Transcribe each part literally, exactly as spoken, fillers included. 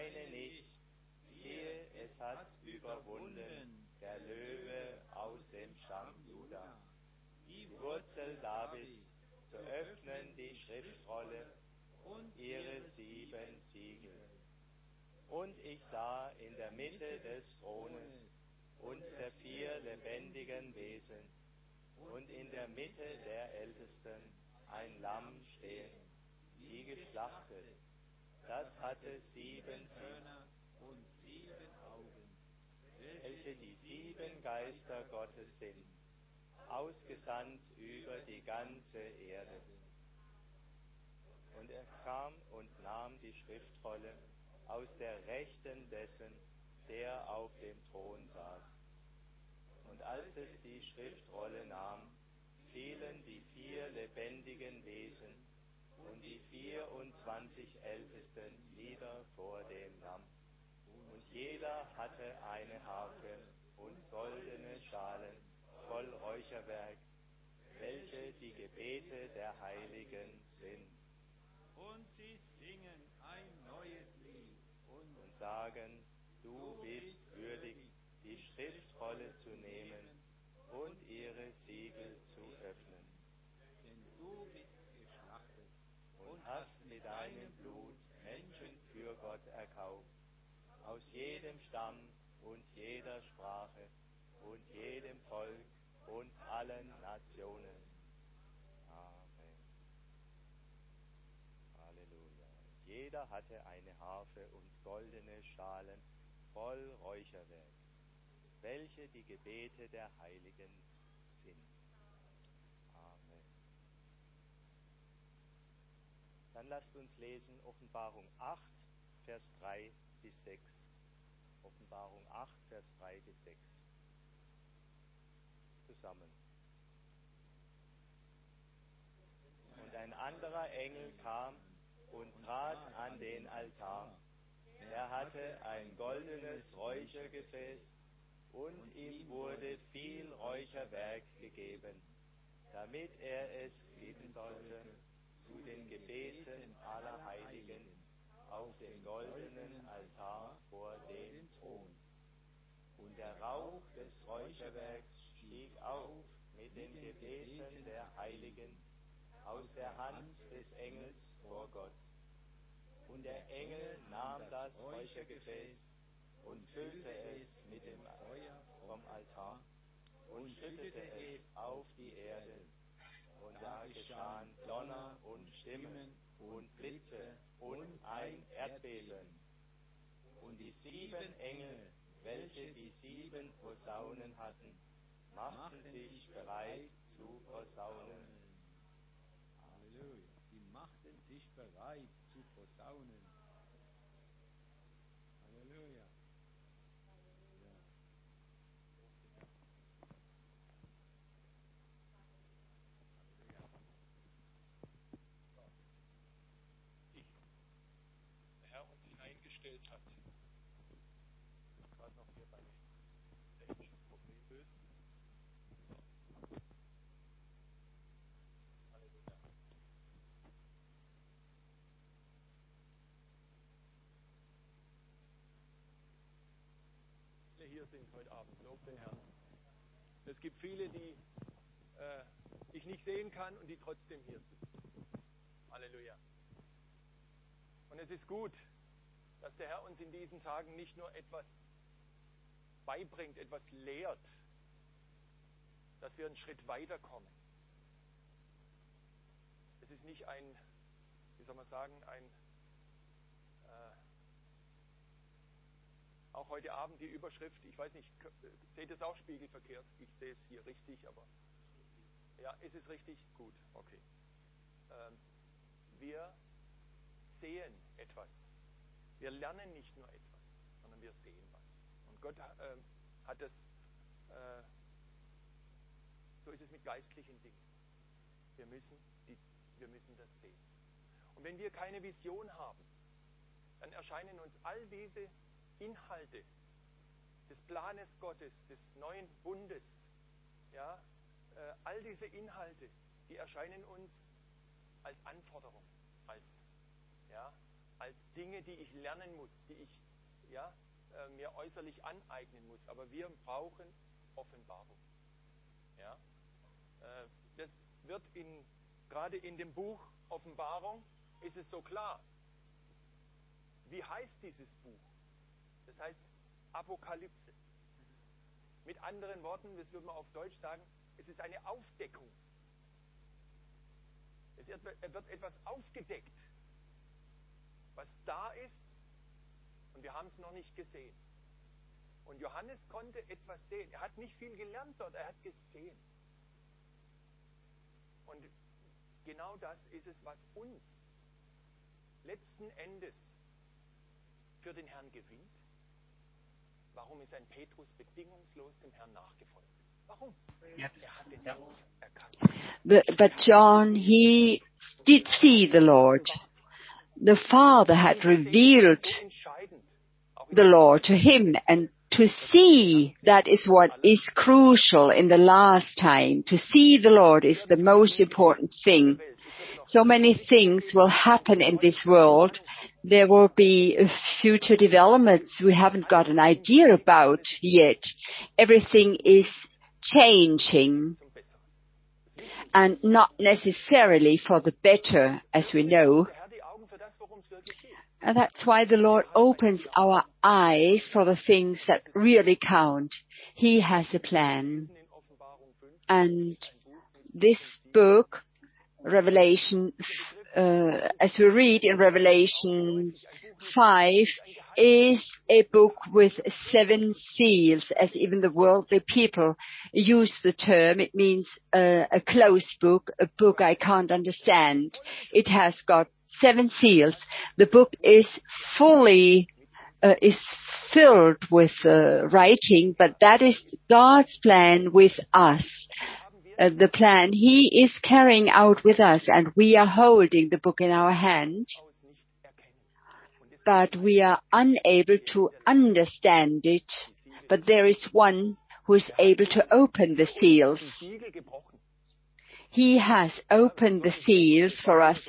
weine nicht, siehe, es hat überwunden der Löwe aus dem Stamm Juda, die Wurzel Davids, zu öffnen die Schriftrolle und ihre sieben Siegel. Und ich sah in der Mitte des Thrones und der vier lebendigen Wesen und in der Mitte der Ältesten ein Lamm stehen, wie geschlachtet. Das hatte sieben Hörner und sieben Augen, welche die sieben Geister Gottes sind, ausgesandt über die ganze Erde. Und er kam und nahm die Schriftrolle aus der Rechten dessen, der auf dem Thron saß. Und als es die Schriftrolle nahm, fielen die vier lebendigen Wesen und die vierundzwanzig Ältesten nieder vor dem Lamm. Und jeder hatte eine Harfe und goldene Schalen voll Räucherwerk, welche die Gebete der Heiligen sind. Und sie singen ein neues Lied und, und sagen, du bist würdig, die Schriftrolle zu nehmen und ihre Siegel zu öffnen. Denn du bist geschlachtet und hast mit deinem Blut Menschen für Gott erkauft, aus jedem Stamm und jeder Sprache und jedem Volk und allen Nationen. Amen. Halleluja. Jeder hatte eine Harfe und goldene Schalen voll Räucherwerk, welche die Gebete der Heiligen sind. Amen. Dann lasst uns lesen Offenbarung acht, Vers drei bis sechs. Offenbarung acht, Vers drei bis sechs. Zusammen. Und ein anderer Engel kam und trat an den Altar. Er hatte ein goldenes Räuchergefäß und ihm wurde viel Räucherwerk gegeben, damit er es geben sollte zu den Gebeten aller Heiligen auf dem goldenen Altar vor dem Thron. Und der Rauch des Räucherwerks stieg auf mit den Gebeten der Heiligen aus der Hand des Engels vor Gott. Und der Engel nahm das Räuchergefäß und füllte es mit dem Feuer vom Altar und schüttete es auf die Erde. Und da geschahen Donner und Stimmen und Blitze und ein Erdbeben. Und die sieben Engel, welche die sieben Posaunen hatten, machten sich bereit zu posaunen. Halleluja. Sie machten sich bereit zu posaunen. Halleluja. Ja. Halleluja. So. Ich, der Herr uns hineingestellt hat. Ich muss jetzt gerade noch hier mein technisches Problem lösen. So. Halleluja. Viele hier sind heute Abend, lob den Herrn. Es gibt viele, die äh, ich nicht sehen kann und die trotzdem hier sind. Halleluja. Und es ist gut, dass der Herr uns in diesen Tagen nicht nur etwas beibringt, etwas lehrt, dass wir einen Schritt weiterkommen. Es ist nicht ein, wie soll man sagen, ein, äh, auch heute Abend die Überschrift, ich weiß nicht, seht ihr es auch spiegelverkehrt? Ich sehe es hier richtig, aber ja, ist es richtig? Gut, okay. Ähm, wir sehen etwas. Wir lernen nicht nur etwas, sondern wir sehen was. Und Gott äh, hat das, äh, so ist es mit geistlichen Dingen. Wir müssen, die, wir müssen das sehen. Und wenn wir keine Vision haben, dann erscheinen uns all diese Inhalte des Planes Gottes, des neuen Bundes, ja, äh, all diese Inhalte, die erscheinen uns als Anforderung, als, ja, als Dinge, die ich lernen muss, die ich ja, äh, mir äußerlich aneignen muss. Aber wir brauchen Offenbarung. Ja? Äh, das wird in, gerade in dem Buch Offenbarung ist es so klar. Wie heißt dieses Buch? Das heißt Apokalypse. Mit anderen Worten, das würde man auf Deutsch sagen, es ist eine Aufdeckung. Es wird etwas aufgedeckt, was da ist, und wir haben es noch nicht gesehen. Und Johannes konnte etwas sehen. Er hat nicht viel gelernt dort, er hat gesehen. Und genau das ist es, was uns letzten Endes für den Herrn gewinnt. Warum ist ein Petrus bedingungslos dem Herrn nachgefolgt? Warum? Er hat den Herrn erkannt. But, but John, he did see the Lord. The Father had revealed the Lord to him, and to see, that is what is crucial in the last time. To see the Lord is the most important thing. So many things will happen in this world. There will be future developments we haven't got an idea about yet. Everything is changing, and not necessarily for the better, as we know. And that's why the Lord opens our eyes for the things that really count. He has a plan. And this book, Revelation, uh, as we read in Revelation five, is a book with seven seals, as even the worldly people use the term. It means uh, a closed book, a book I can't understand. It has got seven seals. The book is fully, uh, is filled with uh, writing, but that is God's plan with us. Uh, the plan He is carrying out with us, and we are holding the book in our hand, but we are unable to understand it. But there is one who is able to open the seals. He has opened the seals for us.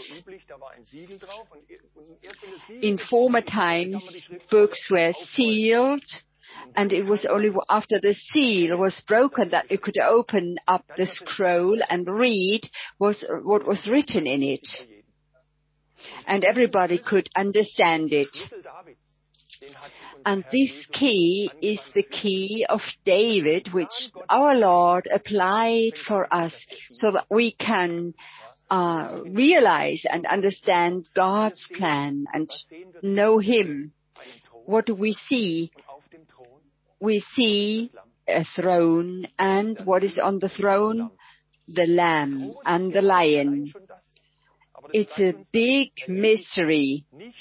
In former times, books were sealed, and it was only after the seal was broken that you could open up the scroll and read was, what was written in it. And everybody could understand it. And this key is the key of David, which our Lord applied for us so that we can uh, realize and understand God's plan and know Him. What do we see? We see a throne, and what is on the throne? The Lamb and the Lion. It's a big mystery.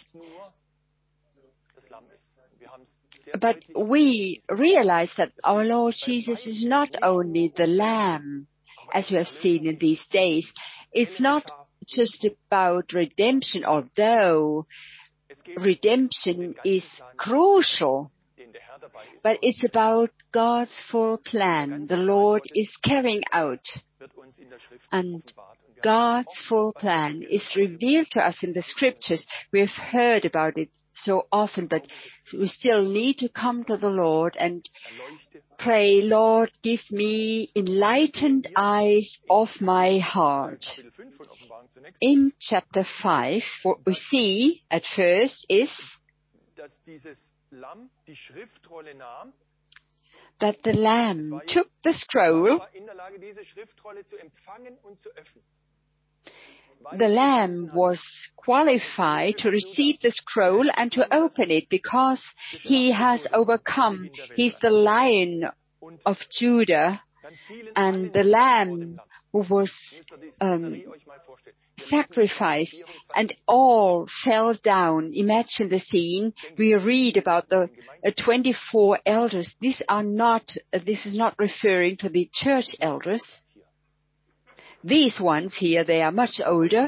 But we realize that our Lord Jesus is not only the Lamb, as we have seen in these days. It's not just about redemption, although redemption is crucial. But it's about God's full plan. The Lord is carrying out. And God's full plan is revealed to us in the Scriptures. We have heard about it so often, but we still need to come to the Lord and pray, Lord, give me enlightened eyes of my heart. In chapter five, what we see at first is that the Lamb took the scroll. The Lamb was qualified to receive the scroll and to open it because he has overcome. He's the Lion of Judah, and the Lamb who was um, sacrificed, and all fell down. Imagine the scene. We read about the uh, twenty-four elders. These are not, uh, this is not referring to the church elders. These ones here, they are much older.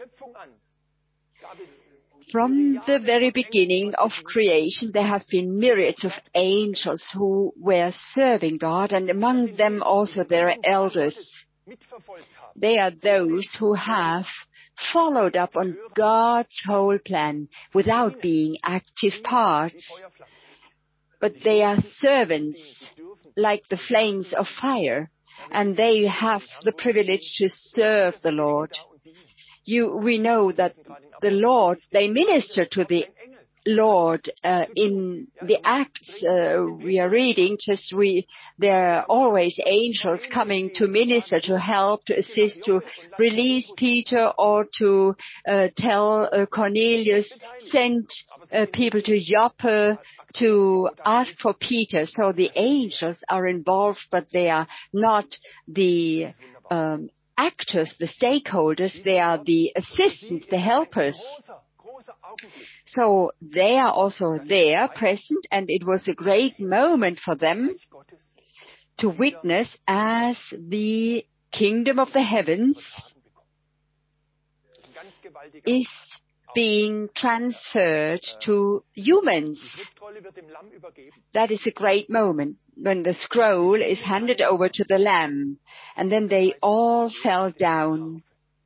From the very beginning of creation, there have been myriads of angels who were serving God, and among them also there are elders. They are those who have followed up on God's whole plan without being active parts. But they are servants, like the flames of fire, and they have the privilege to serve the Lord. You, we know that the Lord, they minister to the Lord uh, in the Acts uh, we are reading. Just we, there are always angels coming to minister, to help, to assist, to release Peter, or to uh, tell uh, Cornelius, send uh, people to Joppe to ask for Peter. So the angels are involved, but they are not the um, actors, the stakeholders. They are the assistants, the helpers. So they are also there, present, and it was a great moment for them to witness as the kingdom of the heavens is being transferred to humans. That is a great moment when the scroll is handed over to the Lamb, and then they all fell down.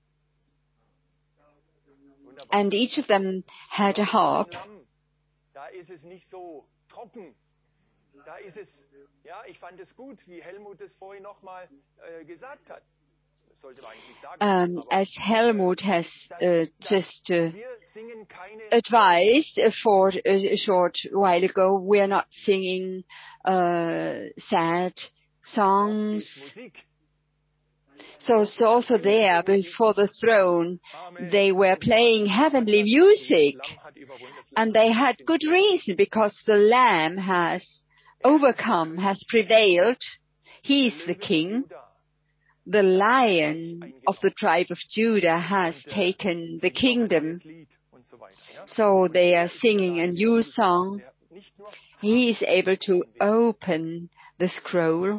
And each of them had a harp. Da ist es nicht so trocken. Da ist es, ja, ich fand es gut, wie Helmut es vorhin nochmal gesagt hat. Um, as Helmut has uh, just uh, advised for a short while ago, we are not singing uh, sad songs. So it's also there before the throne, they were playing heavenly music. And they had good reason, because the Lamb has overcome, has prevailed. He is the King. The Lion of the tribe of Judah has taken the kingdom. So they are singing a new song. He is able to open the scroll.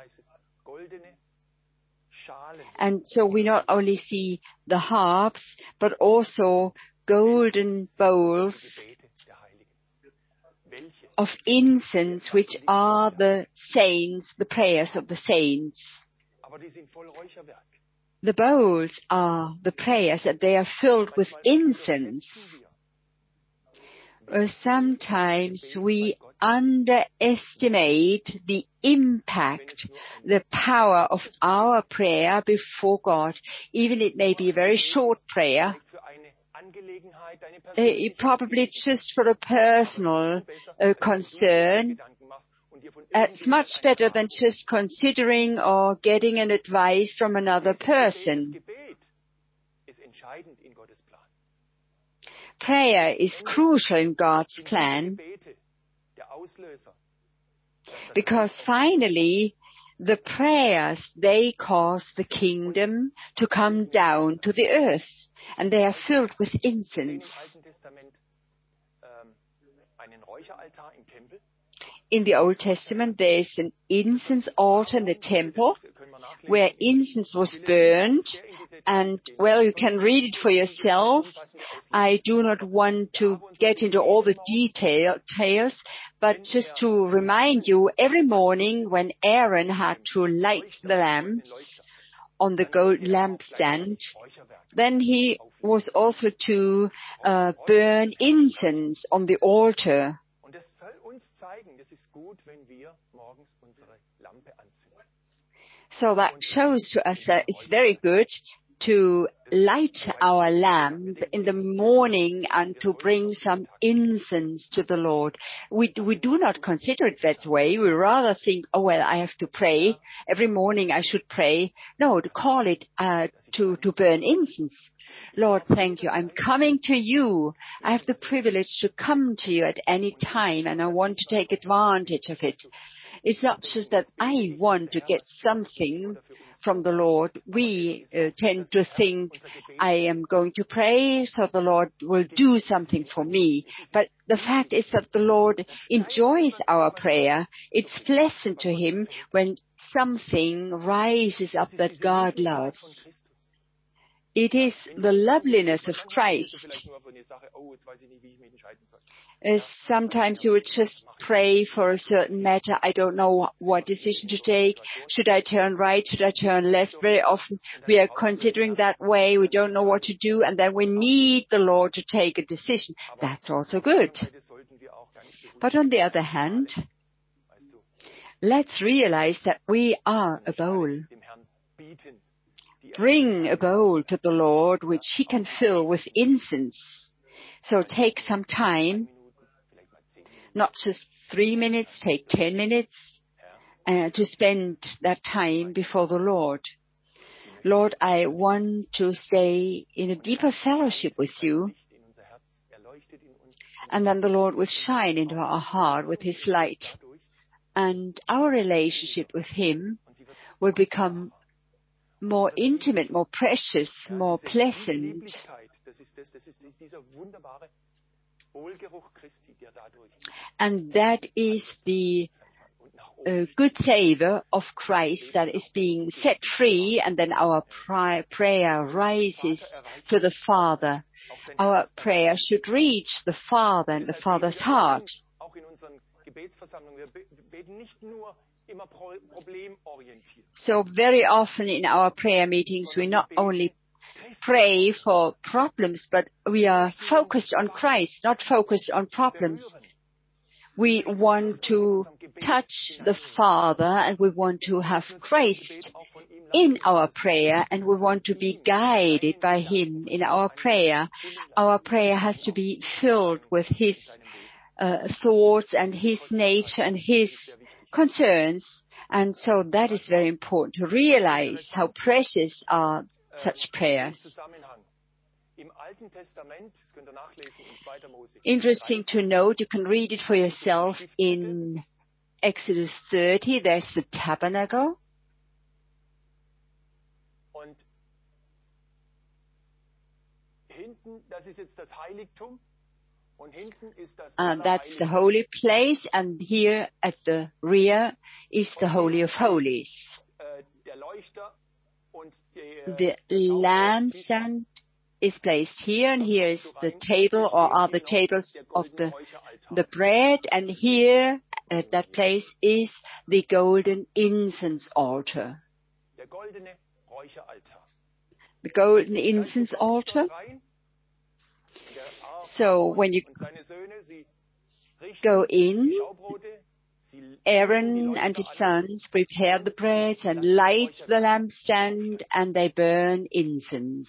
And so we not only see the harps, but also golden bowls of incense, which are the saints, the prayers of the saints. The bowls are the prayers, that they are filled with incense. Uh, sometimes we underestimate the impact, the power of our prayer before God. Even it may be a very short prayer. Uh, probably just for a personal uh, concern. Uh, it's much better than just considering or getting an advice from another person. Prayer is crucial in God's plan, because finally the prayers, they cause the kingdom to come down to the earth, and they are filled with incense. In the Old Testament, there is an incense altar in the temple where incense was burned. And, well, you can read it for yourself. I do not want to get into all the details, but just to remind you, every morning when Aaron had to light the lamps on the gold lampstand, then he was also to uh, burn incense on the altar. So that shows to us that it's very good to light our lamp in the morning and to bring some incense to the Lord. We, we do not consider it that way. We rather think, oh, well, I have to pray. Every morning I should pray. No, to call it uh, to, to burn incense. Lord, thank you. I'm coming to you. I have the privilege to come to you at any time, and I want to take advantage of it. It's not just that I want to get something from the Lord. We uh, tend to think, I am going to pray, so the Lord will do something for me. But the fact is that the Lord enjoys our prayer. It's pleasant to Him when something rises up that God loves. It is the loveliness of Christ. Uh, sometimes you would just pray for a certain matter. I don't know what decision to take. Should I turn right? Should I turn left? Very often we are considering that way. We don't know what to do. And then we need the Lord to take a decision. That's also good. But on the other hand, let's realize that we are a bowl. Bring a bowl to the Lord which He can fill with incense. So take some time, not just three minutes, take ten minutes, uh, to spend that time before the Lord. Lord, I want to stay in a deeper fellowship with you. And then the Lord will shine into our heart with His light. And our relationship with Him will become more intimate, more precious, more pleasant. And that is the uh, good savor of Christ that is being set free, and then our pri- prayer rises to the Father. Our prayer should reach the Father and the Father's heart. So very often in our prayer meetings, we not only pray for problems, but we are focused on Christ, not focused on problems. We want to touch the Father, and we want to have Christ in our prayer, and we want to be guided by Him in our prayer. Our prayer has to be filled with His uh, thoughts and His nature and His concerns. And so that is very important to realize how precious are such prayers. Interesting to note, you can read it for yourself in Exodus thirty. There's the tabernacle. Uh, that's the holy place, and here at the rear is the Holy of Holies. The lampstand is placed here, and here is the table, or are the tables of the the bread, and here at that place is the golden incense altar. The golden incense altar. So when you go in, Aaron and his sons prepare the bread and light the lampstand, and they burn incense.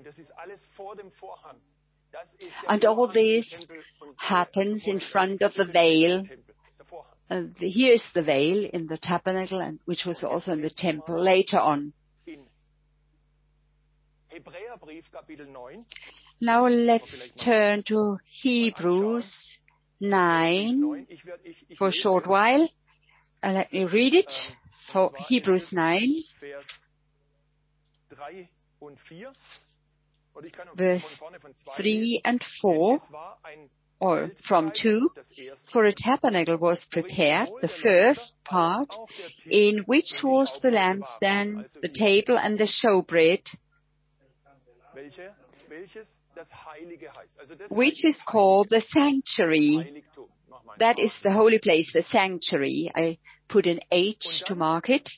And all this happens in front of the veil. Uh, the, here is the veil in the tabernacle, and which was also in the temple later on. Now let's turn to Hebrews nine for a short while. Uh, let me read it for Hebrews nine, verse three and four, or from two. For a tabernacle was prepared, the first part, in which was the lampstand, the table, and the showbread, which is called the sanctuary. That is the holy place, the sanctuary. I put an H to mark it.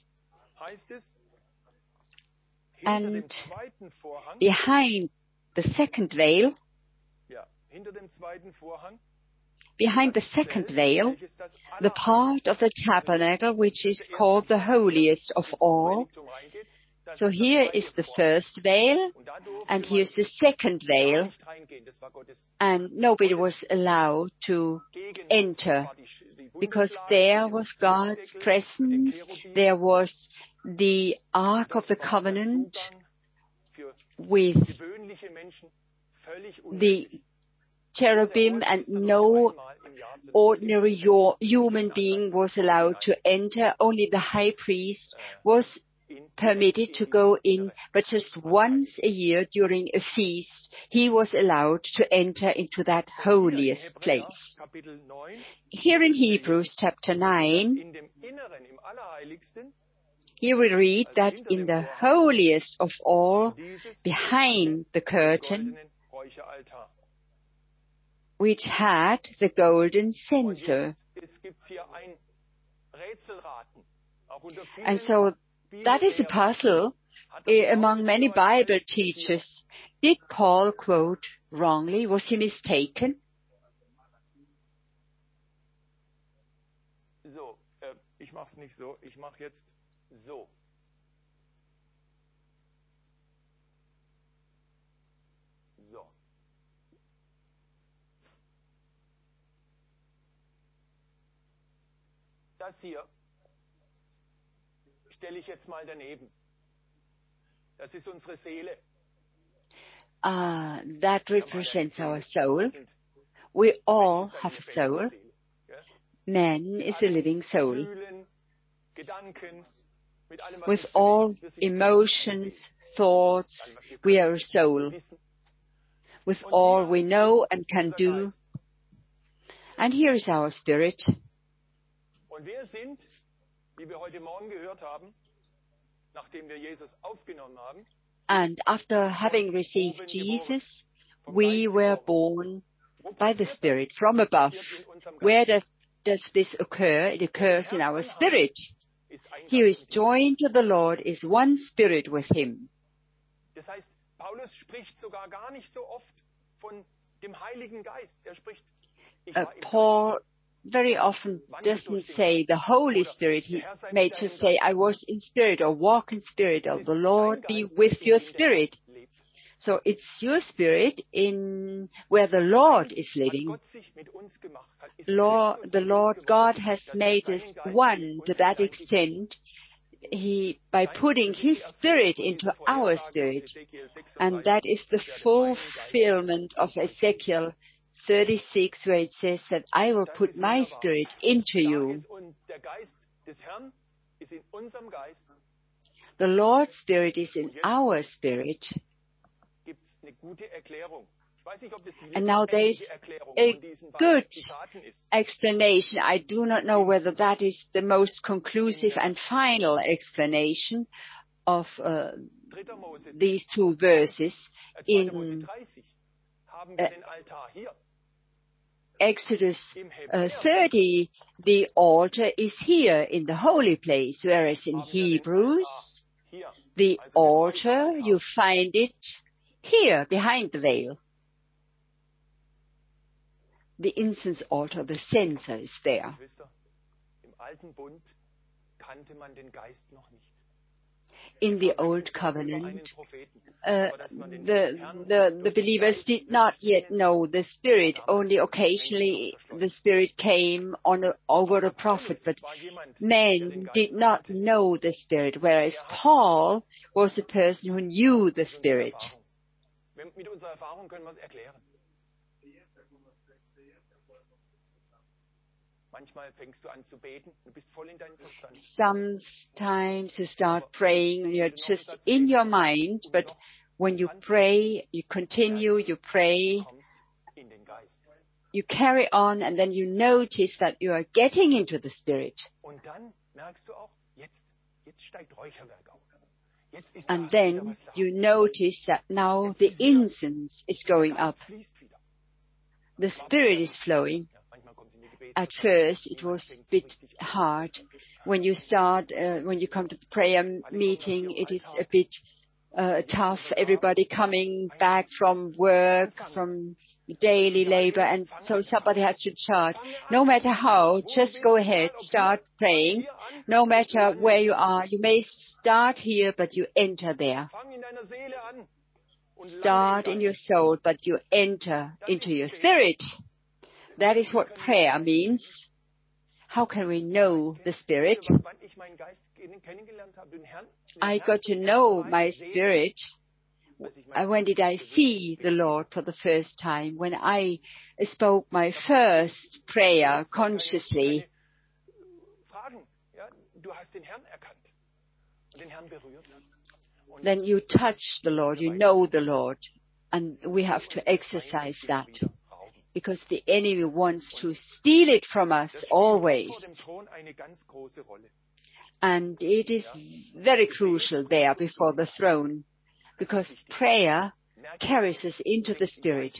And behind the second veil, behind the second veil, the part of the tabernacle which is called the holiest of all. So here is the first veil, and here's the second veil, and nobody was allowed to enter, because there was God's presence, there was the Ark of the Covenant with the cherubim, and no ordinary human being was allowed to enter. Only the high priest was permitted to go in, but just once a year during a feast, he was allowed to enter into that holiest place. Here in Hebrews chapter nine, Here we read that in the holiest of all, behind the curtain, which had the golden censer. And so that is a puzzle among many Bible teachers. Did Paul quote wrongly? Was he mistaken? So, äh, ich mach's nicht so, ich mach jetzt so. So. Das hier stelle ich jetzt mal daneben. Das ist unsere Seele. Ah, that represents our soul. We all have a soul. Man is a living soul. With all emotions, thoughts, we are a soul. With all we know and can do. And here is our spirit. Und wir sind, wie wir heute Morgen gehört haben, nachdem wir Jesus aufgenommen haben, and after having received Jesus, we were born by the Spirit from above. Where does, does this occur? It occurs in our spirit. He who is joined to the Lord is one spirit with him. Das heißt, Paulus spricht sogar gar nicht so oft von dem Heiligen Geist. Er spricht, ich Uh, war im Paul very often doesn't say the Holy Spirit. He may just say, I was in spirit or walk in spirit, or the Lord be with your spirit. So it's your spirit in where the Lord is living. Lord, the Lord God has made us one to that extent. He, by putting His Spirit into our spirit, and that is the fulfillment of Ezekiel thirty-six, where it says that I will put my Spirit into you. The Lord's Spirit is in our spirit. And now there is a good explanation. I do not know whether that is the most conclusive and final explanation of uh, these two verses. In uh, Exodus uh, thirty, the altar is here in the holy place, whereas in Hebrews, the altar, you find it here, behind the veil. The incense altar, the censer is there. In the Old Covenant, uh, the, the, the believers did not yet know the Spirit. Only occasionally the Spirit came on a, over a prophet, but men did not know the Spirit, whereas Paul was a person who knew the Spirit. Sometimes you start praying and you're just in your mind, but when you pray, you continue, you pray, you carry on, and then you notice that you are getting into the Spirit. And then you notice that now the incense is going up. The Spirit is flowing. At first, it was a bit hard. When you start, uh, when you come to the prayer meeting, it is a bit uh, tough. Everybody coming back from work, from daily labor, and so somebody has to start. No matter how, just go ahead, start praying. No matter where you are, you may start here, but you enter there. Start in your soul, but you enter into your spirit. That is what prayer means. How can we know the Spirit? I got to know my Spirit. When did I see the Lord for the first time? When I spoke my first prayer consciously. Then you touch the Lord, you know the Lord, and we have to exercise that. Because the enemy wants to steal it from us always. And it is very crucial there before the throne, because prayer carries us into the Spirit.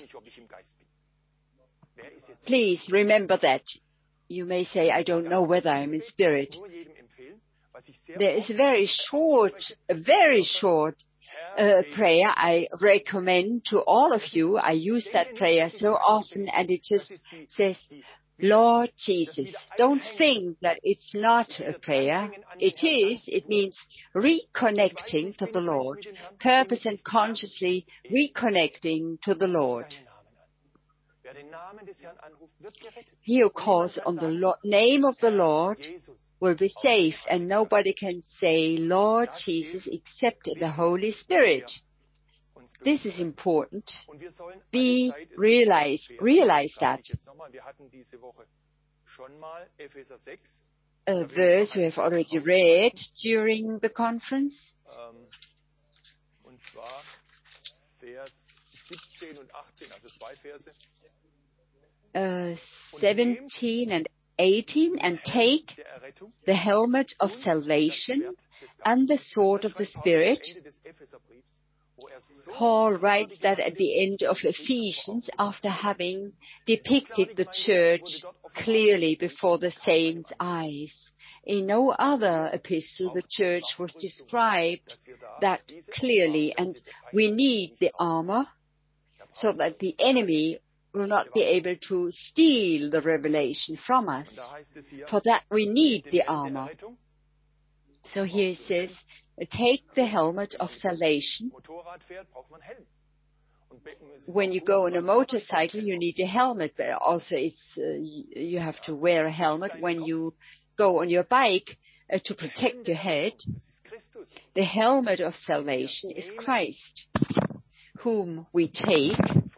Please remember that. You may say, I don't know whether I'm in spirit. There is a very short, a very short uh, prayer I recommend to all of you. I use that prayer so often, and it just says, Lord Jesus. Don't think that it's not a prayer. It is. It means reconnecting to the Lord, purpose and consciously reconnecting to the Lord. He who calls on the Lord, name of the Lord will be saved, and nobody can say Lord Jesus except the Holy Spirit. This is important. Be realize, realize that. A verse we have already read during the conference. Uh, seventeen and eighteen, and take the helmet of salvation and the sword of the Spirit. Paul writes that at the end of Ephesians, after having depicted the church clearly before the saints' eyes. In no other epistle the church was described that clearly, and we need the armor so that the enemy will not be able to steal the revelation from us. For that we need the armor. So here it says, take the helmet of salvation. When you go on a motorcycle, you need a helmet, but also it's uh, you have to wear a helmet when you go on your bike uh, to protect your head. The helmet of salvation is Christ, whom we take.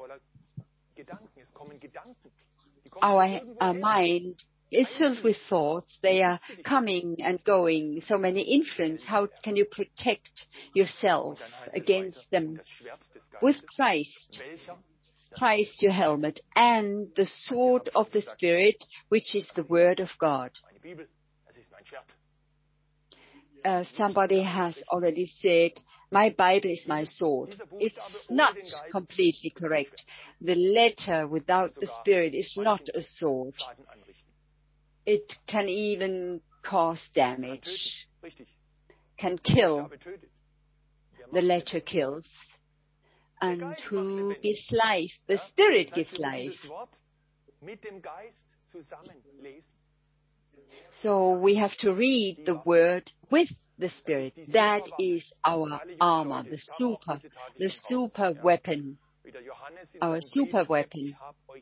Our, our mind is filled with thoughts. They are coming and going, so many influence. How can you protect yourself against them? With Christ, Christ your helmet, and the sword of the Spirit, which is the Word of God. Uh, somebody has already said, my Bible is my sword. It's not completely correct. The letter without the Spirit is not a sword. It can even cause damage, can kill. The letter kills. And who gives life? The Spirit gives life. So we have to read the Word with the Spirit. That is our armor, the super, the super weapon, our super weapon.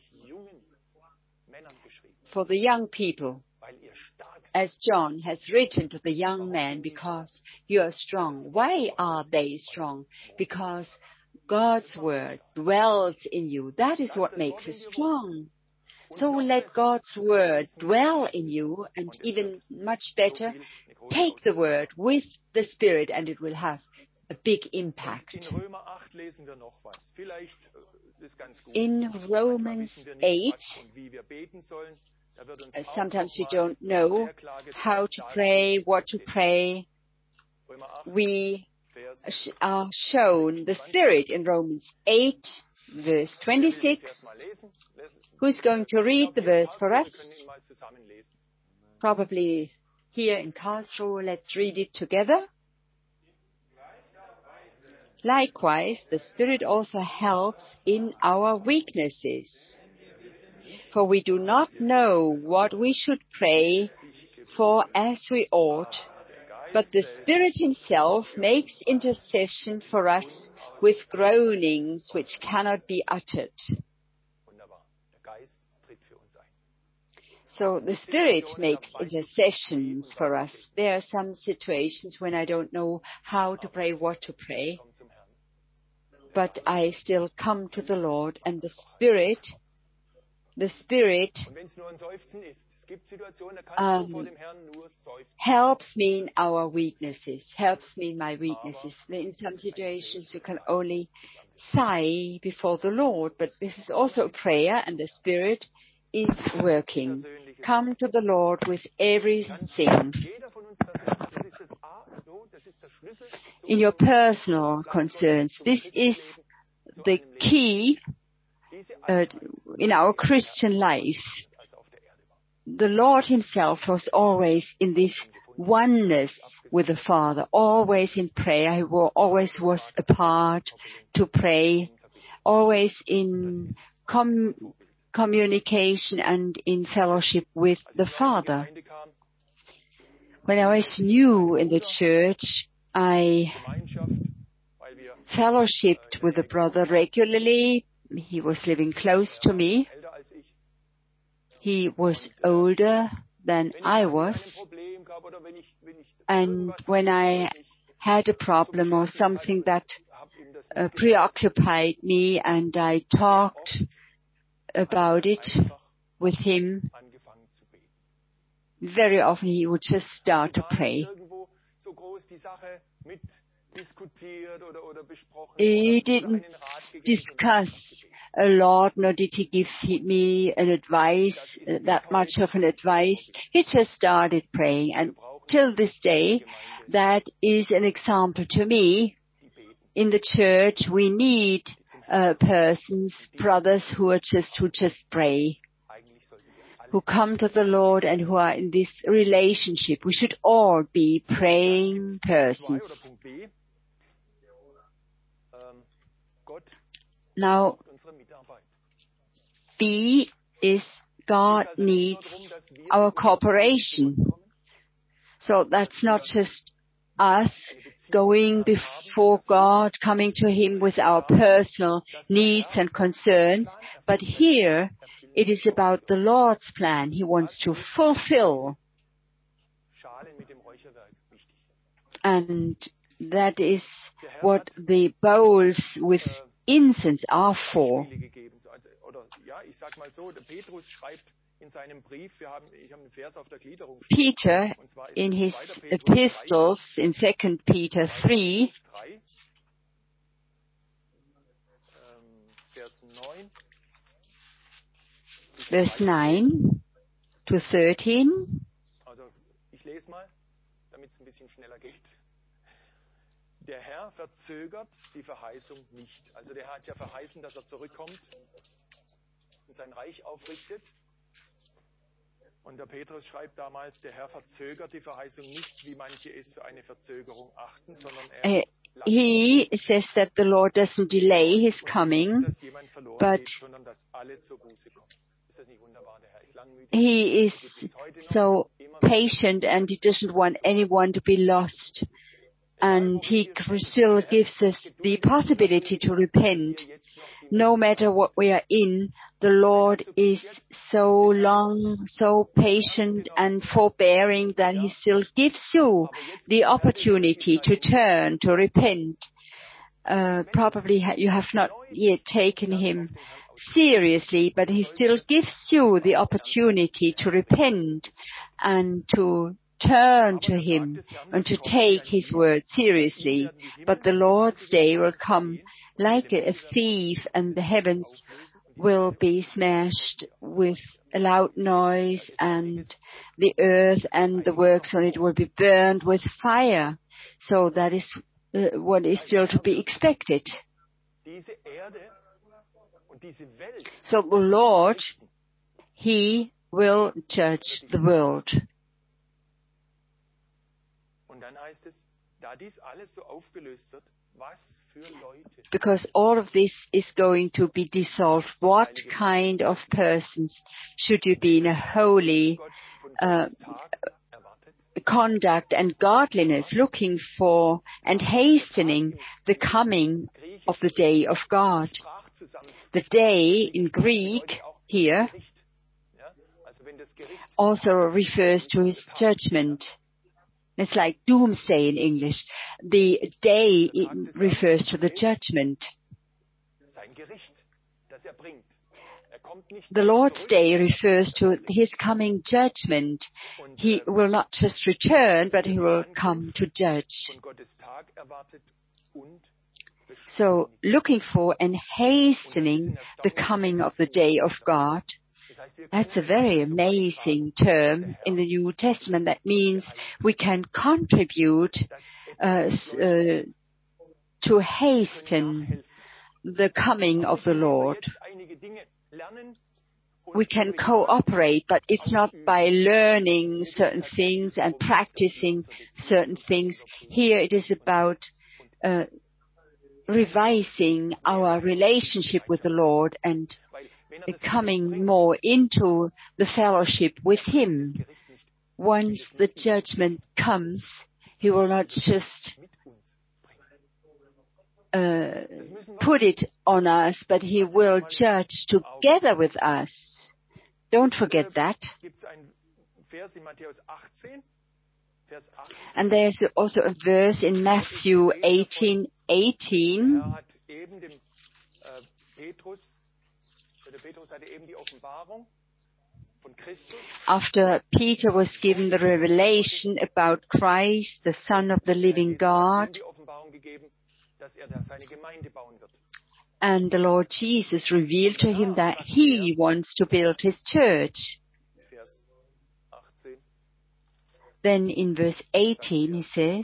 For the young people, as John has written to the young man, because you are strong. Why are they strong? Because God's Word dwells in you. That is what makes us strong. So let God's Word dwell in you, and even much better, take the Word with the Spirit, and it will have a big impact. In Romans eight, sometimes we don't know how to pray, what to pray. We are shown the Spirit in Romans eight, verse twenty-six. Who's going to read the verse for us? Probably here in Karlsruhe. Let's read it together. Likewise, the Spirit also helps in our weaknesses. For we do not know what we should pray for as we ought, but the Spirit Himself makes intercession for us with groanings which cannot be uttered. So the Spirit makes intercessions for us. There are some situations when I don't know how to pray, what to pray, but I still come to the Lord, and the Spirit, the Spirit um, helps me in our weaknesses, helps me in my weaknesses. In some situations you can only sigh before the Lord, but this is also a prayer, and the Spirit is working. Come to the Lord with everything. in your personal concerns. This is the key uh, in our Christian life. The Lord himself was always in this oneness with the Father, always in prayer. He always was apart to pray, always in com- communication and in fellowship with the Father. When I was new in the church, I fellowshipped with a brother regularly. He was living close to me. He was older than I was. And when I had a problem or something that uh, preoccupied me, and I talked about it with him, very often he would just start to pray. He didn't discuss a lot, nor did he give me an advice, uh, that much of an advice. He just started praying, and till this day, that is an example to me. In the church, we need uh, persons, brothers who are just who just pray, who come to the Lord and who are in this relationship. We should all be praying persons. Now, B is God needs our cooperation. So that's not just us going before God, coming to Him with our personal needs and concerns, but here it is about the Lord's plan. He wants to fulfill. And that is what the bowls with incense are for. Peter, in his epistles, in Second Peter three, verse nine to thirteen. Der Herr verzögert die Verheißung nicht. Also der Herr hat ja verheißen, dass er zurückkommt und sein Reich aufrichtet. Und der Petrus schreibt damals, der Herr verzögert die Verheißung nicht, wie manche es für eine Verzögerung achten, sondern er... Uh, he says that the Lord doesn't delay His coming, but He is so patient and He doesn't want anyone to be lost. And He still gives us the possibility to repent. No matter what we are in, the Lord is so long, so patient and forbearing that He still gives you the opportunity to turn, to repent. Uh, probably ha- you have not yet taken Him seriously, but He still gives you the opportunity to repent and to turn to Him and to take His word seriously. But the Lord's day will come like a thief, and the heavens will be smashed with a loud noise, and the earth and the works on it will be burned with fire. So that is uh, what is still to be expected. So the Lord, He will judge the world. Because all of this is going to be dissolved. What kind of persons should you be in a holy uh, conduct and godliness, looking for and hastening the coming of the day of God? The day in Greek here also refers to His judgment. It's like doomsday in English. The day refers to the judgment. The Lord's day refers to His coming judgment. He will not just return, but He will come to judge. So, looking for and hastening the coming of the day of God, That's a very amazing term in the New Testament. That means we can contribute uh, uh, to hasten the coming of the Lord. We can cooperate, but it's not by learning certain things and practicing certain things. Here it is about uh, revising our relationship with the Lord and coming more into the fellowship with Him. Once the judgment comes, He will not just uh, put it on us, but He will judge together with us. Don't forget that. And there's also a verse in Matthew eighteen eighteen. After Peter was given the revelation about Christ, the Son of the living God, and the Lord Jesus revealed to him that He wants to build His church. Then in verse eighteen he says,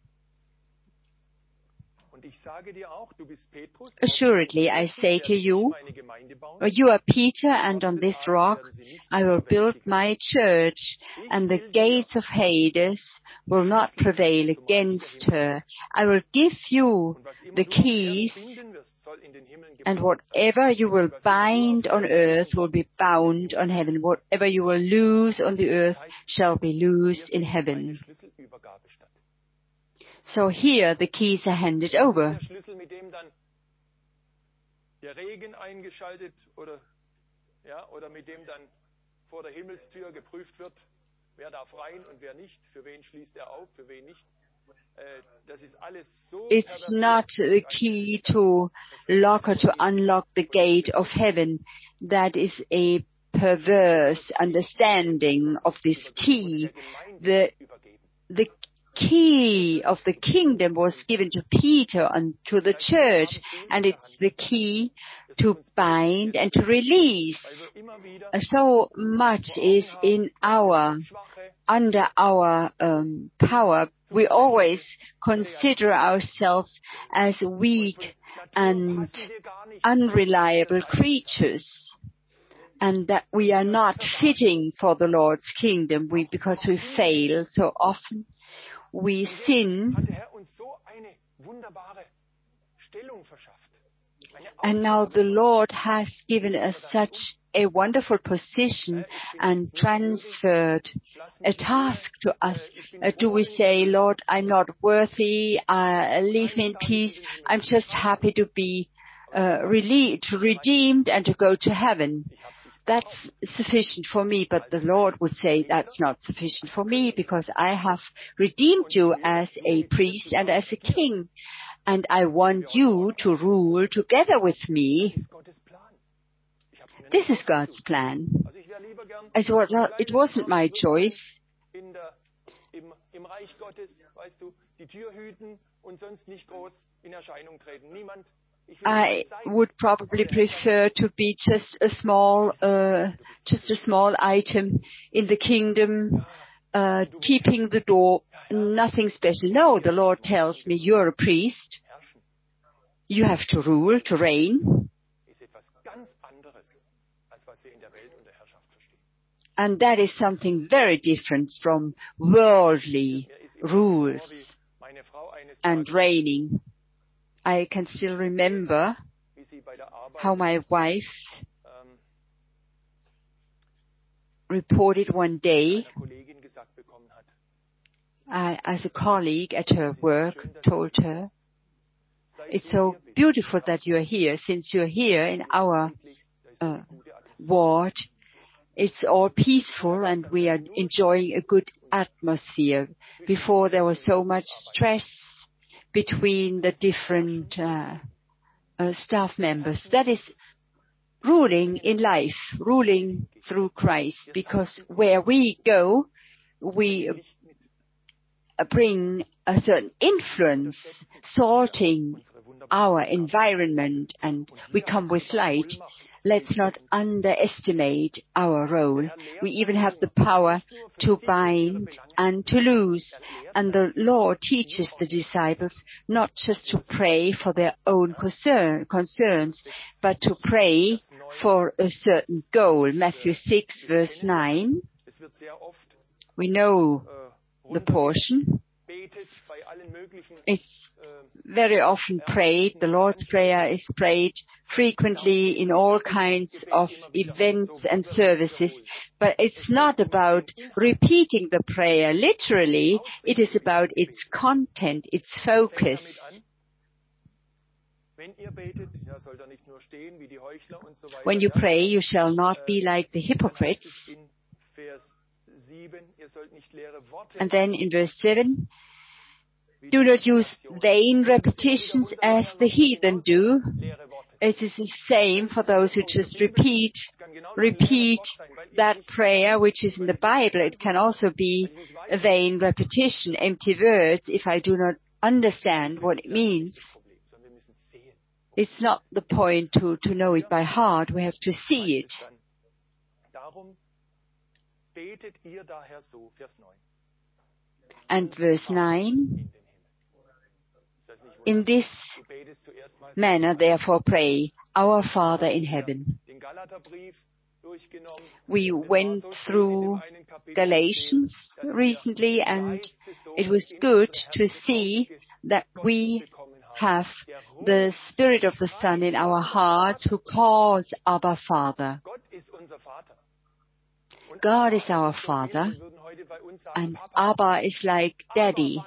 "Assuredly, I say to you, you are Peter, and on this rock I will build my church, and the gates of Hades will not prevail against her. I will give you the keys, and whatever you will bind on earth will be bound on heaven. Whatever you will loose on the earth shall be loosed in heaven." So here the keys are handed over. It's not the key to lock or to unlock the gate of heaven. That is a perverse understanding of this key. The, the key of the kingdom was given to Peter and to the church, and it's the key to bind and to release. So much is in our, under our um, power. We always consider ourselves as weak and unreliable creatures, and that we are not fitting for the Lord's kingdom we, because we fail so often. We sin, and now the Lord has given us such a wonderful position and transferred a task to us. Uh, do we say, "Lord, I'm not worthy, uh, leave me in peace, I'm just happy to be uh, rele- to redeemed and to go to heaven. That's sufficient for me," but the Lord would say, "That's not sufficient for me, because I have redeemed you as a priest and as a king, and I want you to rule together with me." This is God's plan. It wasn't my choice. I would probably prefer to be just a small, uh, just a small item in the kingdom, uh, keeping the door, nothing special. No, the Lord tells me, "You're a priest. You have to rule, to reign." And that is something very different from worldly rules and reigning. I can still remember how my wife reported one day, I, as a colleague at her work, told her, "It's so beautiful that you're here. Since you're here in our uh, ward, it's all peaceful and we are enjoying a good atmosphere. Before there was so much stress between the different uh, uh, staff members." That is ruling in life, ruling through Christ, because where we go, we bring a certain influence, salting our environment, and we come with light. Let's not underestimate our role. We even have the power to bind and to loose. And the Lord teaches the disciples not just to pray for their own concern, concerns, but to pray for a certain goal. Matthew six, verse nine. We know the portion. It's very often prayed. The Lord's Prayer is prayed frequently in all kinds of events and services. But it's not about repeating the prayer literally. It is about its content, its focus. When you pray, you shall not be like the hypocrites. And then in verse seven, do not use vain repetitions as the heathen do. It is the same for those who just repeat, repeat that prayer which is in the Bible. It can also be a vain repetition, empty words, if I do not understand what it means. It's not the point to, to know it by heart. We have to see it. And verse nine, in this manner therefore pray, our Father in heaven. We went through Galatians recently, and it was good to see that we have the Spirit of the Son in our hearts who calls Abba Father. God is our Father, and Abba is like Daddy.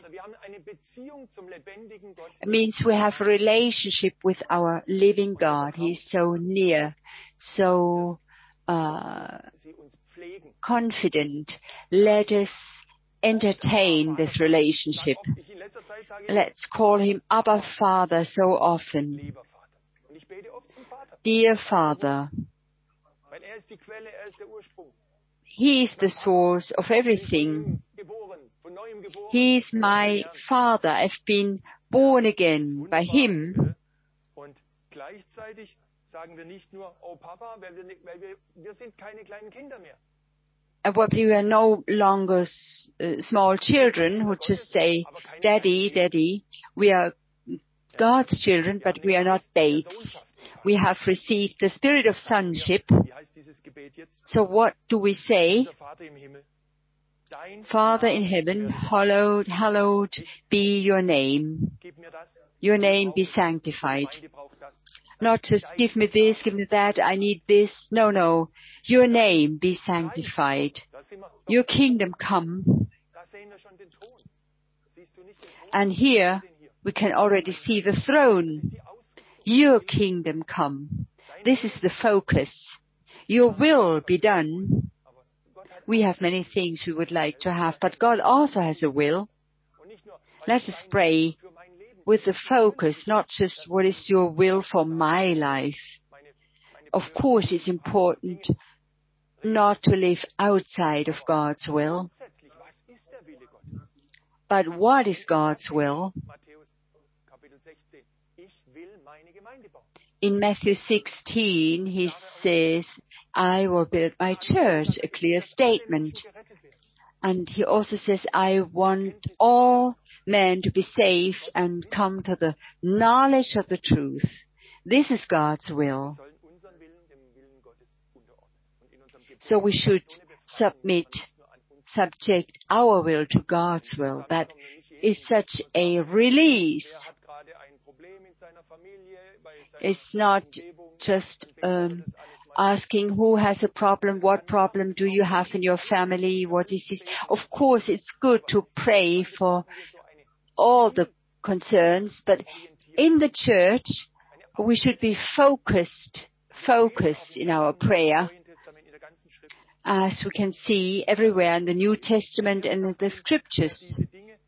It means we have a relationship with our living God. He is so near, so uh, confident. Let us entertain this relationship. Let's call him Abba Father so often. Dear Father. He is the source of everything. He is my Father. I've been born again by Him. And we are no longer s- uh, small children who just say, Daddy, Daddy. We are God's children, but we are not babes. We have received the spirit of sonship. So what do we say? Father in heaven, hallowed, hallowed be your name. Your name be sanctified. Not just give me this, give me that, I need this. No, no. Your name be sanctified. Your kingdom come. And here we can already see the throne. Your kingdom come. This is the focus. Your will be done. We have many things we would like to have, but God also has a will. Let us pray with the focus, not just what is your will for my life. Of course, it's important not to live outside of God's will. But what is God's will? In Matthew sixteen, he says, I will build my church, a clear statement. And he also says, I want all men to be saved and come to the knowledge of the truth. This is God's will. So we should submit, subject our will to God's will. That is such a release. It's not just um, asking who has a problem, what problem do you have in your family, what is this. Of course, it's good to pray for all the concerns, but in the church, we should be focused, focused in our prayer, as we can see everywhere in the New Testament and in the Scriptures.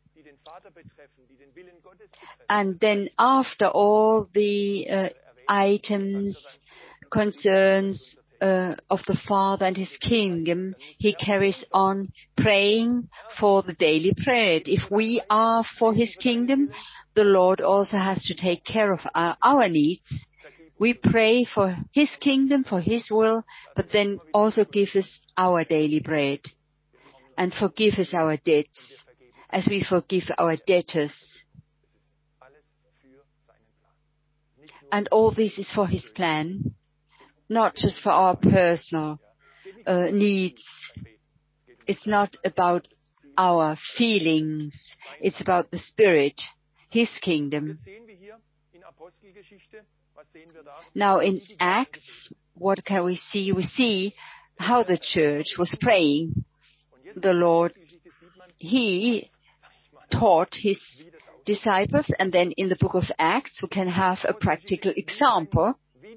And then after all the uh, items, concerns uh, of the Father and His kingdom, He carries on praying for the daily bread. If we are for His kingdom, the Lord also has to take care of our, our needs. We pray for His kingdom, for His will, but then also give us our daily bread and forgive us our debts as we forgive our debtors. And all this is for His plan, not just for our personal uh, needs. It's not about our feelings. It's about the Spirit, His kingdom. Now in Acts, what can we see? We see how the church was praying. The Lord, He taught His disciples, and then in the book of Acts we can have a practical example.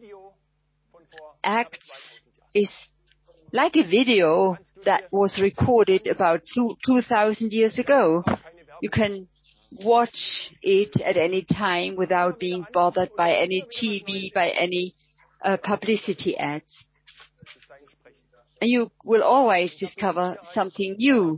Acts is like a video that was recorded about two, two thousand years ago. You can watch it at any time without being bothered by any T V, by any uh, publicity ads. And you will always discover something new.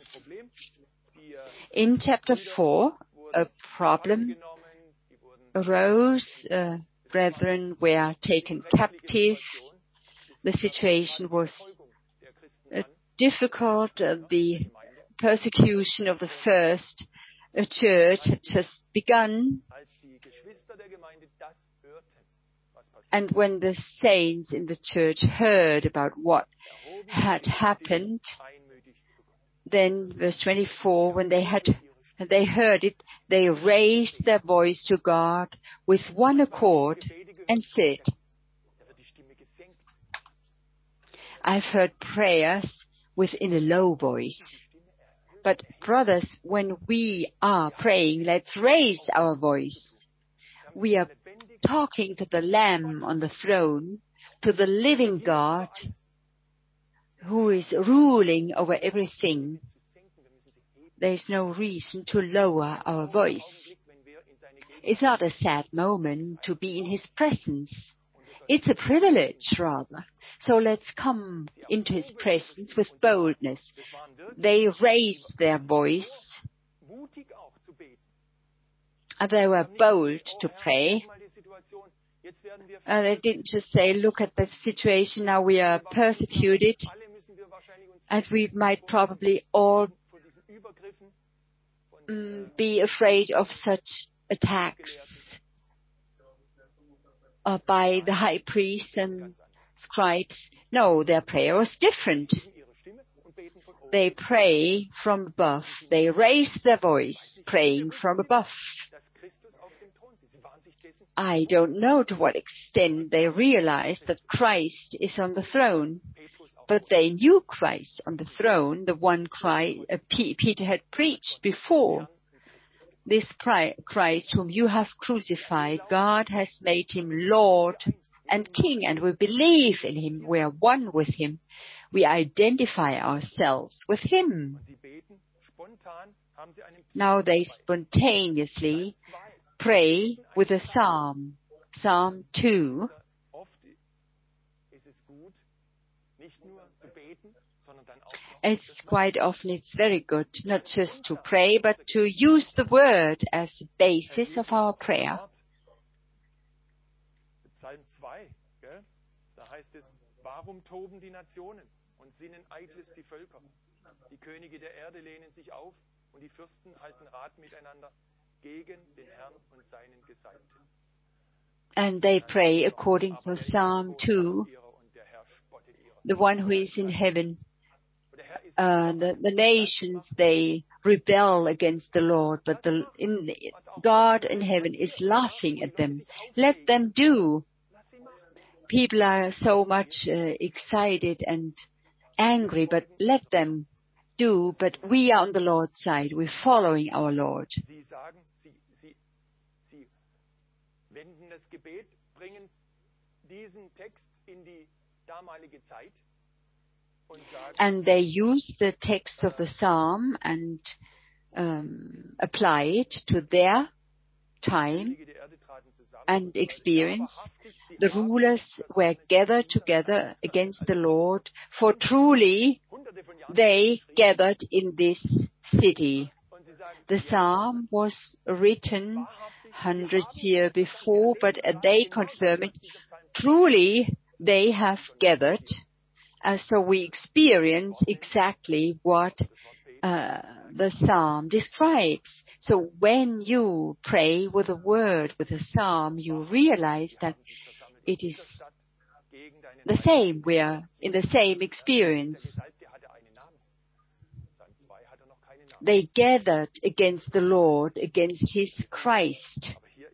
In chapter four, a problem arose. Uh, brethren were taken captive. The situation was uh, difficult. Uh, the persecution of the first uh, church had just begun. And when the saints in the church heard about what had happened, then verse twenty-four, when they had they heard it, they raised their voice to God with one accord and said, I've heard prayers within a low voice. But brothers, when we are praying, let's raise our voice. We are talking to the Lamb on the throne, to the living God who is ruling over everything. There is no reason to lower our voice. It's not a sad moment to be in His presence. It's a privilege, rather. So let's come into His presence with boldness. They raised their voice, and they were bold to pray. And they didn't just say, look at the situation, now we are persecuted, and we might probably all um, be afraid of such attacks uh, by the high priests and scribes. No, their prayer was different. They pray from above. They raise their voice, praying from above. I don't know to what extent they realized that Christ is on the throne, but they knew Christ on the throne, the one Christ, uh, P- Peter had preached before. This Christ whom you have crucified, God has made Him Lord and King, and we believe in Him. We are one with Him. We identify ourselves with Him. Now they spontaneously pray with a psalm, Psalm two. It's quite often, it's very good not just to pray, but to use the word as the basis of our prayer. Psalm zwei, gell? Da heißt es, warum toben die Nationen und sinnen eitles die Völker? Die Könige der Erde lehnen sich auf und die Fürsten halten Rat miteinander gegen den Herrn und seinen Gesalbten. And they pray according to Psalm two, the one who is in heaven. Uh, the, the nations, they rebel against the Lord, but the, in, God in heaven is laughing at them. Let them do. People are so much uh, excited and angry, but let them do. But we are on the Lord's side. We're following our Lord. Wenden das Gebet, bringen diesen Text in die damalige Zeit. And they use the text of the psalm and um, apply it to their time and experience. The rulers were gathered together against the Lord, for truly they gathered in this city. The psalm was written hundreds years before, but uh, they confirm it. Truly, they have gathered. Uh, so we experience exactly what uh, the psalm describes. So when you pray with a word, with a psalm, you realize that it is the same. We are in the same experience. They gathered against the Lord, against His Christ.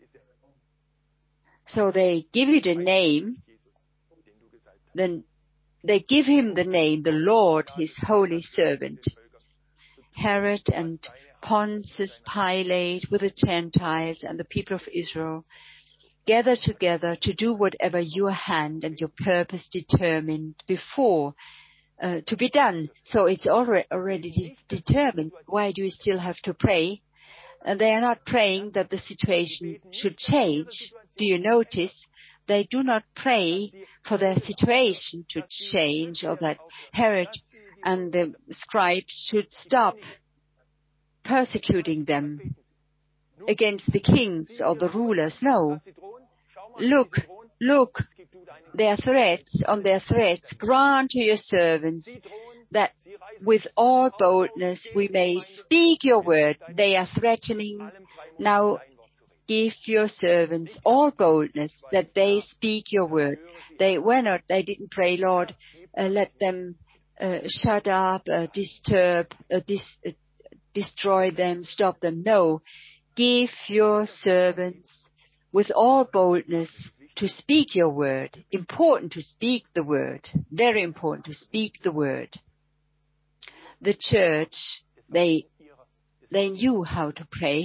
So they give it a name. Then they give Him the name, the Lord, His holy servant. Herod and Pontius Pilate with the Gentiles and the people of Israel gather together to do whatever your hand and your purpose determined before uh, to be done. So it's already, already de- determined. Why do you still have to pray? And they are not praying that the situation should change. Do you notice? They do not pray for their situation to change or that Herod and the scribes should stop persecuting them against the kings or the rulers. No. Look, look, their threats, on their threats, grant to your servants that with all boldness we may speak your word. They are threatening. Now give your servants all boldness that they speak your word. They were not, they didn't pray, Lord, uh, let them uh, shut up, uh, disturb, uh, dis, uh, destroy them, stop them. No, give your servants with all boldness to speak your word. Important to speak the word. Very important to speak the word. The church, they, they knew how to pray.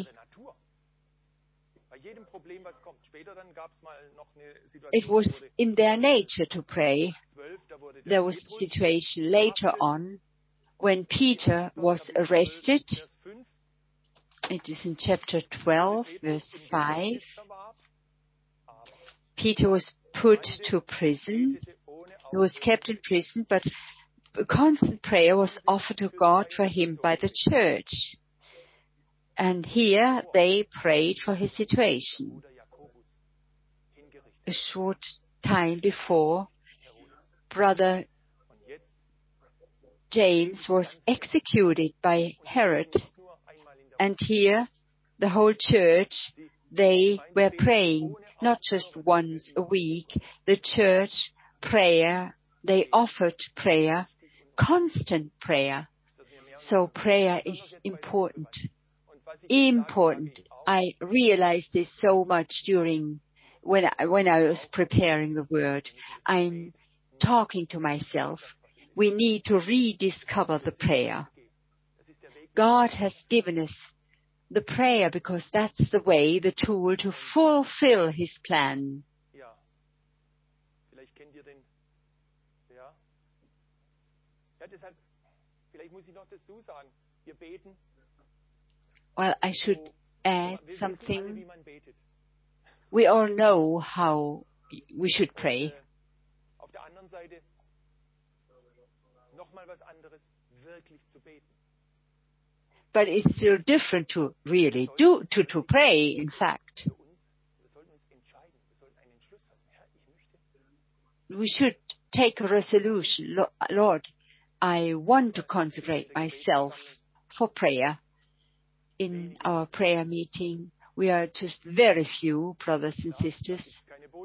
It was in their nature to pray. There was a situation later on when Peter was arrested. It is in chapter twelve, verse five. Peter was put to prison. He was kept in prison, but constant prayer was offered to God for him by the church. And here they prayed for his situation. A short time before, Brother James was executed by Herod. And here, the whole church, they were praying, not just once a week. The church prayer, they offered prayer, constant prayer. So prayer is important. Important. I realized this so much during when I, when I was preparing the word. I'm talking to myself. We need to rediscover the prayer. God has given us the prayer because that's the way, the tool to fulfill His plan. Well, I should add something. We all know how we should pray. But it's still different to really do, to, to pray, in fact. We should take a resolution. Lord, I want to consecrate myself for prayer. In our prayer meeting, we are just very few brothers and sisters.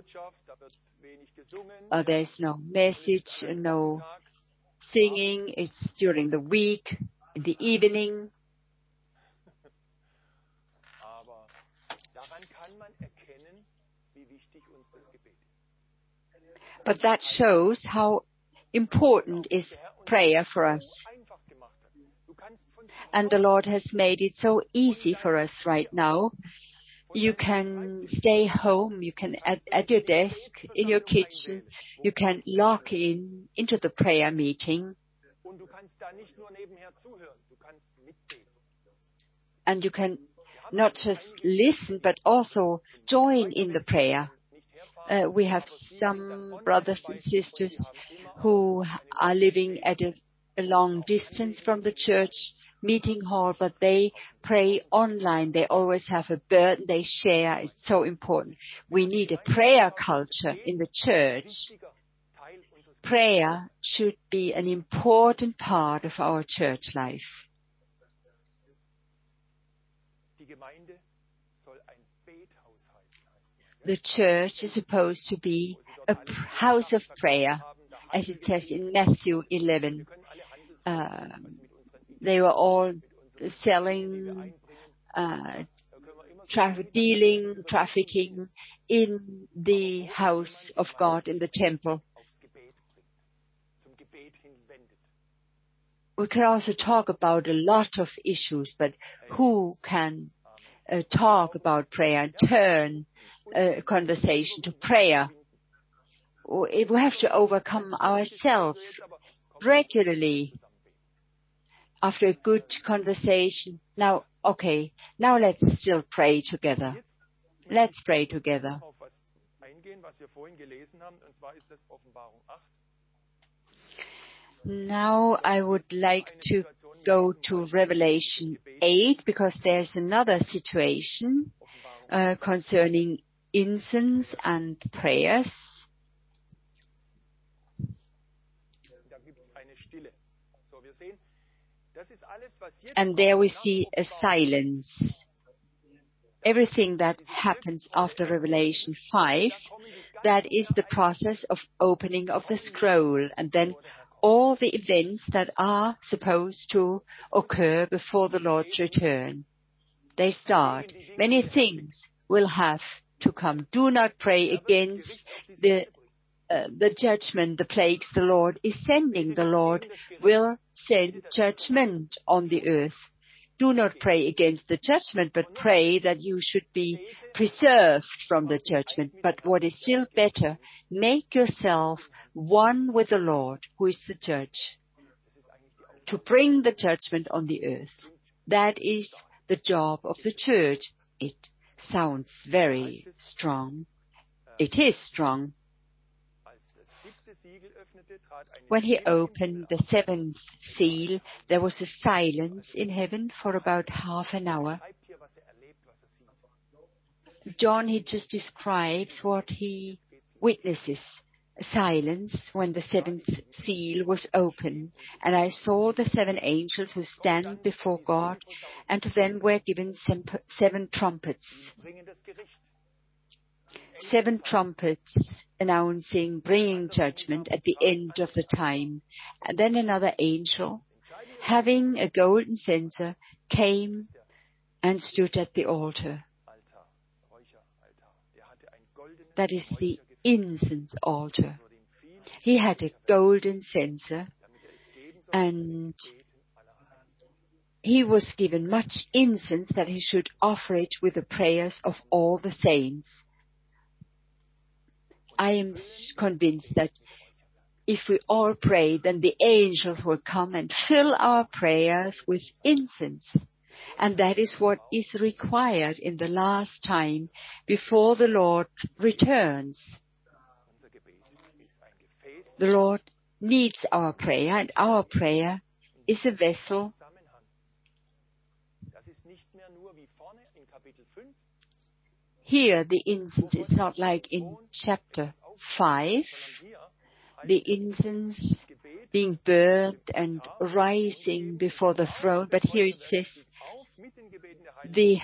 Uh, there's no message, no singing. It's during the week, in the evening. But that shows how important is prayer for us. And the Lord has made it so easy for us right now. You can stay home, you can at, at your desk, in your kitchen, you can log in into the prayer meeting. And you can not just listen, but also join in the prayer. Uh, we have some brothers and sisters who are living at a, a long distance from the church. meeting hall, but they pray online. They always have a burden they share. It's so important. We need a prayer culture in the church. Prayer should be an important part of our church life. The church is supposed to be a house of prayer, as it says in Matthew eleven. Uh, they were all selling, uh, tra- dealing, trafficking in the house of God, in the temple. We can also talk about a lot of issues, but who can uh, talk about prayer and turn a conversation to prayer? We have to overcome ourselves regularly after a good conversation. Now, okay, now let's still pray together. Let's pray together. Now I would like to go to Revelation eight, because there's another situation uh, concerning incense and prayers. And there we see a silence. Everything that happens after Revelation five, that is the process of opening of the scroll, and then all the events that are supposed to occur before the Lord's return. They start. Many things will have to come. Do not pray against the uh, the judgment, the plagues the Lord is sending. The Lord will send judgment on the earth. Do not pray against the judgment, but pray that you should be preserved from the judgment. But what is still better, make yourself one with the Lord, who is the judge, to bring the judgment on the earth. That is the job of the church. It sounds very strong. It is strong. When he opened the seventh seal, there was a silence in heaven for about half an hour. John, he just describes what he witnesses. A silence when the seventh seal was opened. And I saw the seven angels who stand before God, and to them were given seven trumpets. Seven trumpets announcing, bringing judgment at the end of the time. And then another angel, having a golden censer, came and stood at the altar. That is the incense altar. He had a golden censer, and he was given much incense that he should offer it with the prayers of all the saints. I am convinced that if we all pray, then the angels will come and fill our prayers with incense. And that is what is required in the last time before the Lord returns. The Lord needs our prayer, and our prayer is a vessel. Here, the incense is not like in chapter five, the incense being burnt and rising before the throne, but here it says, the,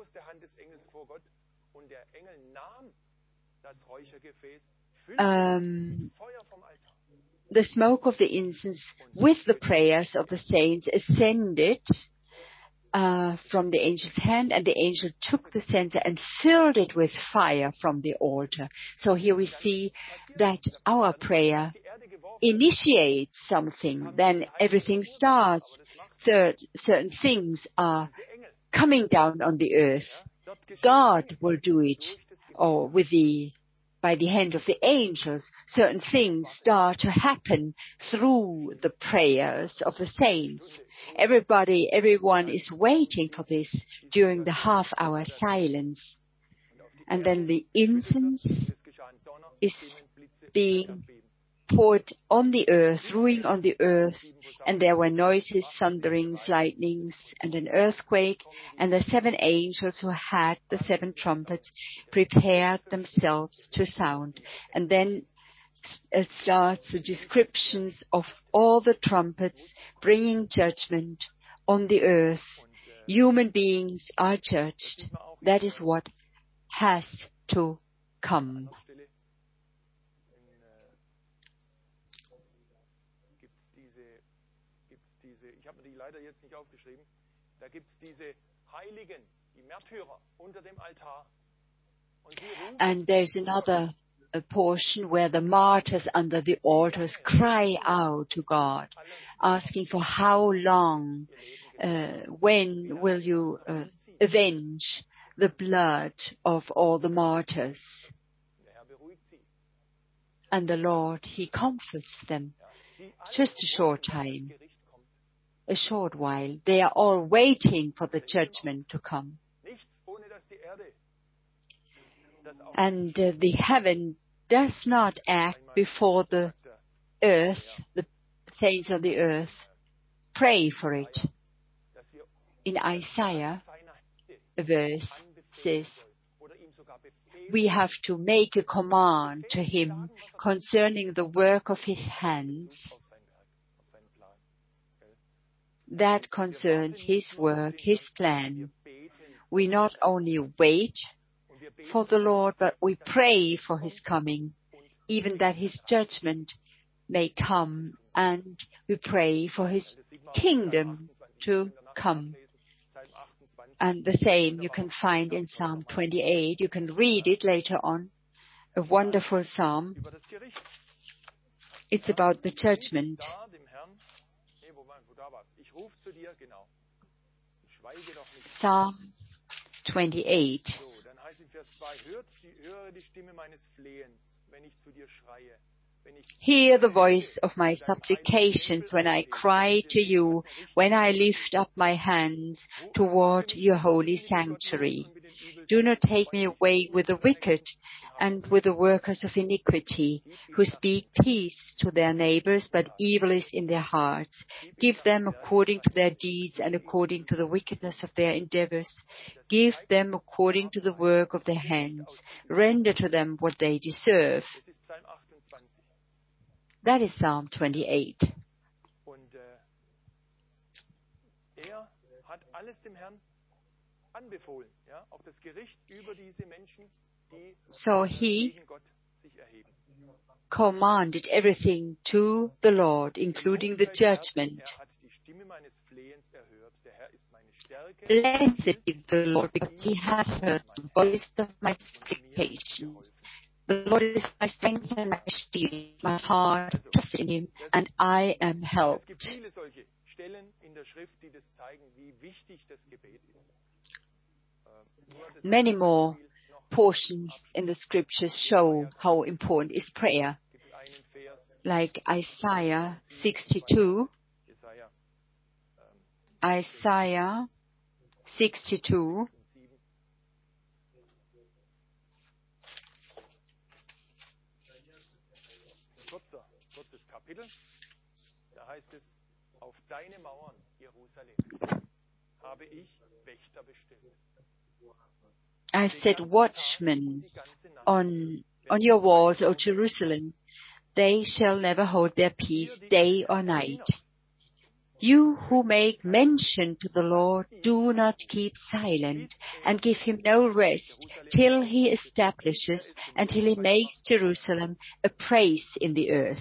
um, the smoke of the incense with the prayers of the saints ascended Uh, from the angel's hand, and the angel took the censer and filled it with fire from the altar. So here we see that our prayer initiates something, then everything starts. Third, certain things are coming down on the earth. God will do it, or with the by the hand of the angels. Certain things start to happen through the prayers of the saints. Everybody, everyone is waiting for this during the half-hour silence. And then the incense is being poured on the earth, ruining on the earth, and there were noises, thunderings, lightnings, and an earthquake, and the seven angels who had the seven trumpets prepared themselves to sound. And then it starts the descriptions of all the trumpets bringing judgment on the earth. Human beings are judged. That is what has to come. Ich habe mir die leider jetzt nicht aufgeschrieben. Da gibt es diese Heiligen, die Märtyrer unter dem Altar. And there's another a portion where the martyrs under the altars cry out to God, asking for how long, uh, when will you uh, avenge the blood of all the martyrs? And the Lord, He comforts them. Just a short time, a short while. They are all waiting for the judgment to come. And uh, the heaven does not act before the earth, the saints of the earth pray for it. In Isaiah, a verse says, we have to make a command to Him concerning the work of His hands. That concerns His work, His plan. We not only wait for the Lord, but we pray for His coming, even that His judgment may come, and we pray for His kingdom to come. And the same you can find in Psalm twenty-eight. You can read it later on. A wonderful psalm. It's about the judgment. Psalm twenty-eight. Hear the voice of my supplications when I cry to you, when I lift up my hands toward your holy sanctuary. Do not take me away with the wicked and with the workers of iniquity, who speak peace to their neighbors, but evil is in their hearts. Give them according to their deeds and according to the wickedness of their endeavors. Give them according to the work of their hands. Render to them what they deserve. That is Psalm twenty-eight. So He commanded everything to the Lord, including the judgment. Blessed be the Lord, because He has heard the voice of my supplications. The Lord is my strength and my shield. My heart trusts in Him, and I am helped. Many more portions in the scriptures show how important is prayer. Like Isaiah sixty-two. Isaiah sixty-two. Da heißt es, auf deine Mauern, Jerusalem, habe ich Wächter bestimmt. I set watchmen on, on your walls, O Jerusalem. They shall never hold their peace day or night. You who make mention to the Lord, do not keep silent, and give Him no rest till He establishes, until He makes Jerusalem a praise in the earth.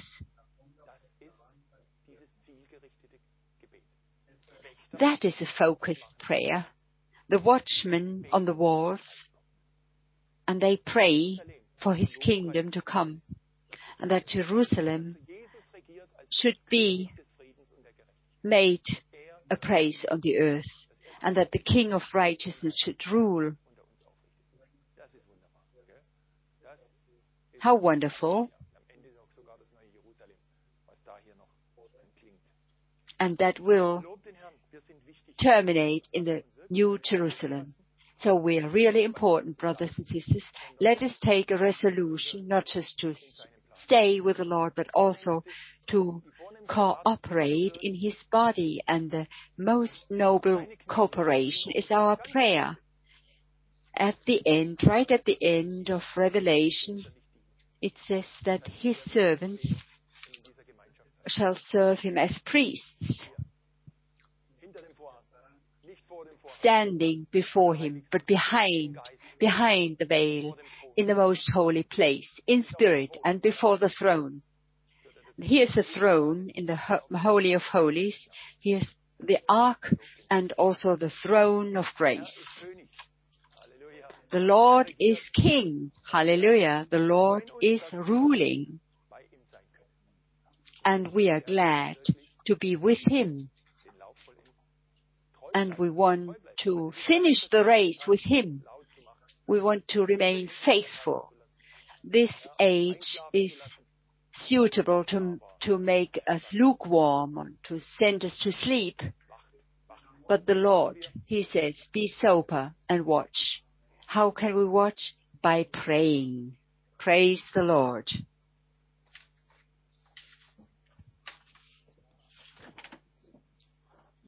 That is a focused prayer. The watchmen on the walls, and they pray for His kingdom to come, and that Jerusalem should be made a praise on the earth, and that the King of righteousness should rule. How wonderful! And that will terminate in the New Jerusalem. So we are really important, brothers and sisters. Let us take a resolution, not just to stay with the Lord, but also to cooperate in His body. And the most noble cooperation is our prayer. At the end, right at the end of Revelation, it says that His servants shall serve Him as priests, standing before Him, but behind, behind the veil, in the most holy place, in spirit and before the throne. Here's the throne in the ho- Holy of Holies. Here's the ark and also the throne of grace. The Lord is King. Hallelujah. The Lord is ruling. And we are glad to be with Him. And we want to finish the race with Him. We want to remain faithful. This age is suitable to, to make us lukewarm, to send us to sleep. But the Lord, He says, be sober and watch. How can we watch? By praying. Praise the Lord.